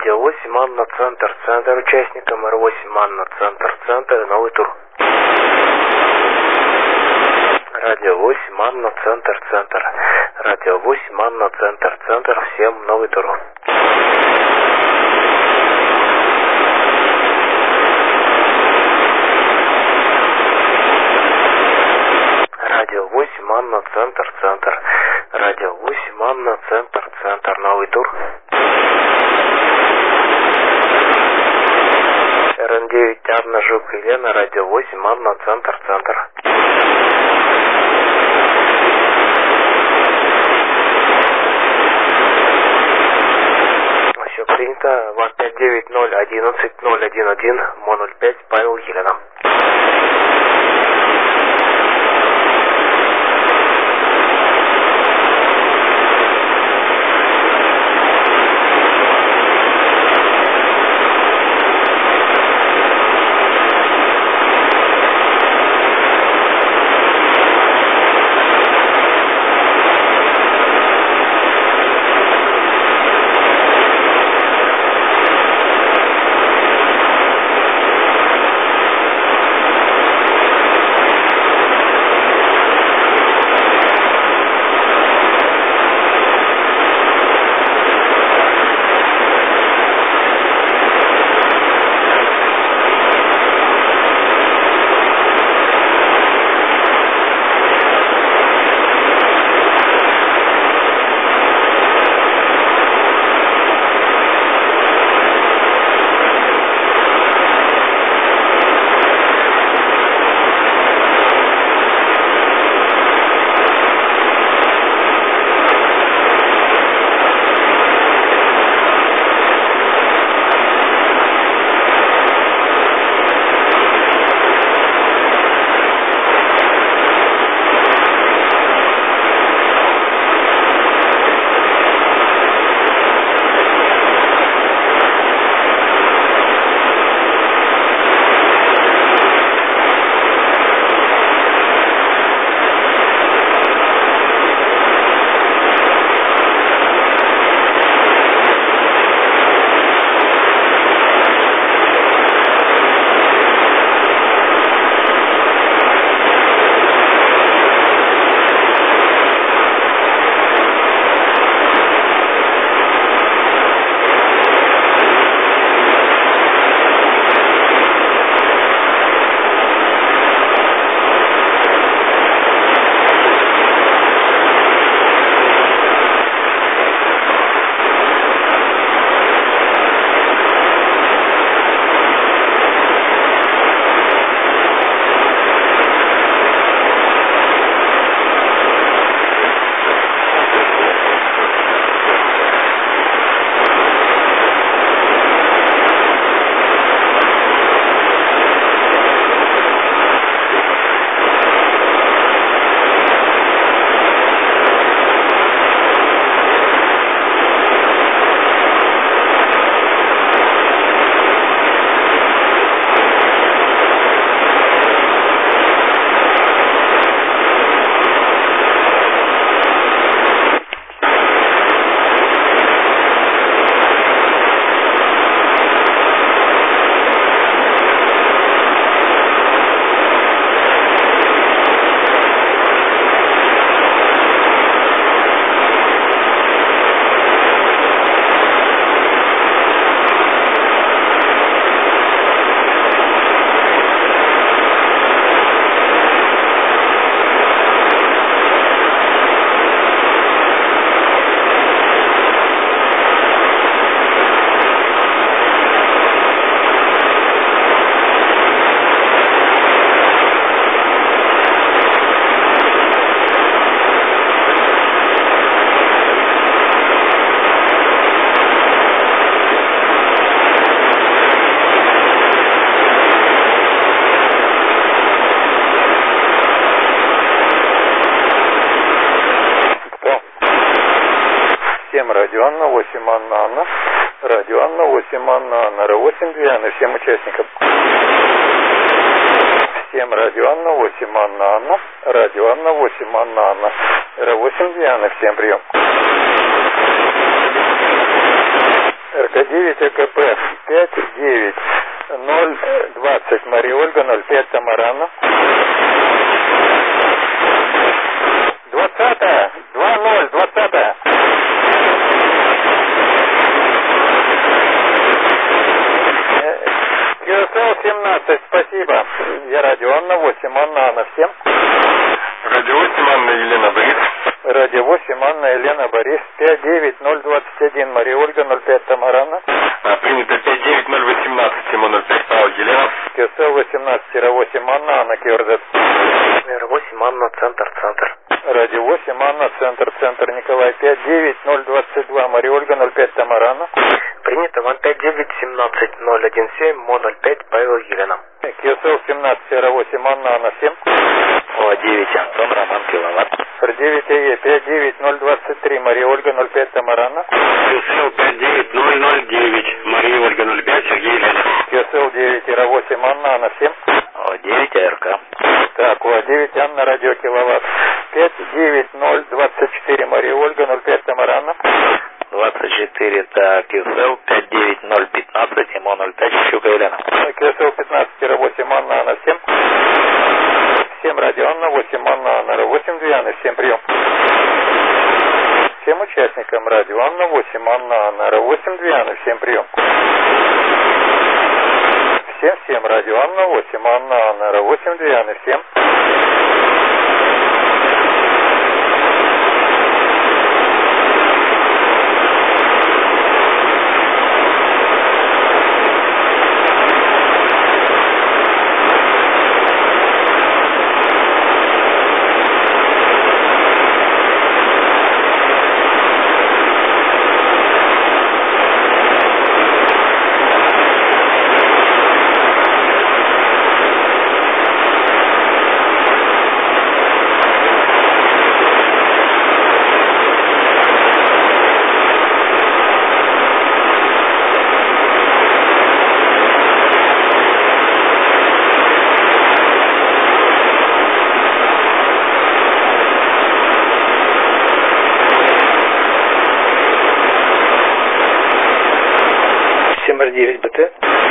Радио 8, Анна, центр, центр участникам Р8, Анна, центр, центр, новый тур. Радио 8, Анна, центр, центр. Радио 8, Анна, центр, центр, всем новый тур. Радио 8, Анна, центр, центр. Радио 8, Анна, центр, центр, новый тур. РН9, Анна, Жук, Елена, радио 8, Анна, центр, центр. Все принято. ВАЗ 59011 МО-05, Павел, Елена. Радио Анна, 8 Анна Анна. Радио Анна, 8 Анна Анна. Р8 Дианы, всем участникам. Всем Радио Анна, 8 Анна Анна. Радио Анна, 8 Анна Анна. Р8 Дианы, всем прием. РК-9 9 АКП 59020 Мария Ольга, 05 Тамарана. 20-я, 2-0, 20-я. QSL 17, спасибо. Я радио Анна 8, Анна, всем. Радио 8, Анна, Елена, Борис. Радио 8, Анна, Елена, Борис. 59021 Мария Ольга, 05 Тамарана. Принято 59018, Тимон 05, Павел, Елена. QSL 18-8 Анна, КРЗ. 8, Анна, центр. Радио 8, Анна, центр, Николай, 59022 Мария Ольга, 05 Тамарана. Принято 15917-017, Мо 05, Павел, Елена. QSL 17-8 Анна, 7. О9, Антон, Роман, киловатт. R9 АЕ 59023 Мария Ольга, 05 Тамарана. QSL 59009, Мария Ольга, 05, Сергей, Елена. QSL 9-8 Анна, 7. О9, АРК. Так, О9 Анна, радио киловатт. 59024 Мария Ольга, 05 Тамарана. 24, так, QSL 59015, МО 05, Щука, Елена. QSL 15-8 Анна, 7. 7 радио Анна, 8 Анна, 8 Дианы, всем прием. Всем участникам радио Анна, 8 Анна, 8 Дианы, всем прием. Всем радио Анна, 8 Анна, 8 Дианы, всем. Семь 9 БТ.